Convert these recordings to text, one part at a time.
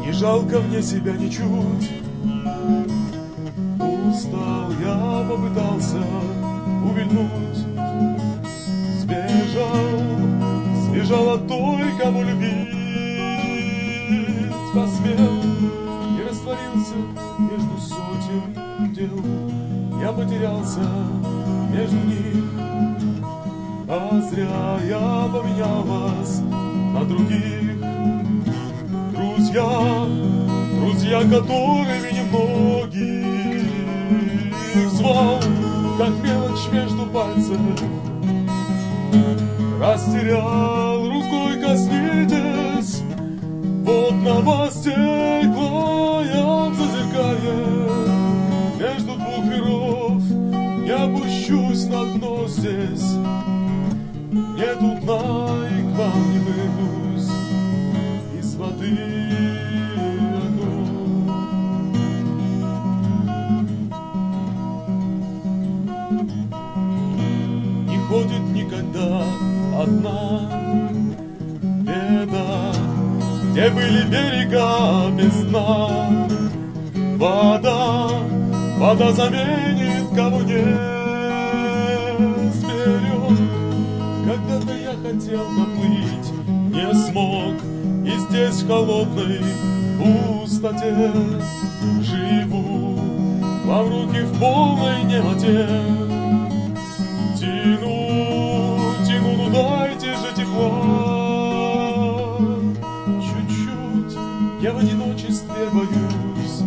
Не жалко мне себя ничуть. Устал, я попытался увильнуть. Сбежал от той, кого любить посмел. И растворился между сотен дел. Я потерялся между них. А зря я поменял вас на других. Друзья, которыми немногих звал, как мелочь между пальцев. Растерял, рукой коснитесь водного стекла. Я в зазеркалье между двух миров. Я опущусь на дно здесь. Нету дна, и к вам не вырвусь из воды огонь. Не ходит никогда одна беда, где были берега без дна. Вода заменит, кого не сберет. Когда-то я хотел доплыть, не смог, и здесь в холодной пустоте живу, вам руки в полной немоте. Тяну, ну дайте же тепла. Чуть-чуть я в одиночестве боюсь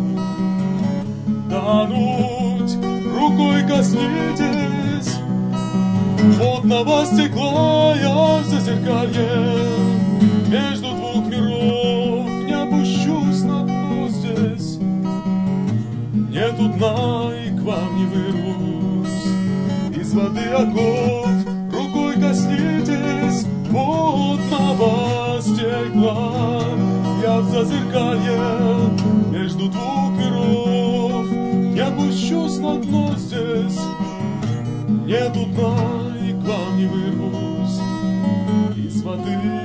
тонуть, рукой коснитесь водного стекла. Я в зазеркалье между двух миров. Не опущусь на дно здесь. Нету дна, и к вам не вырвусь из воды оков. Рукой коснитесь водного стекла. Я в зазеркалье между двух миров. Не опущусь на дно здесь. Нету дна, и к вам не вырвусь из воды.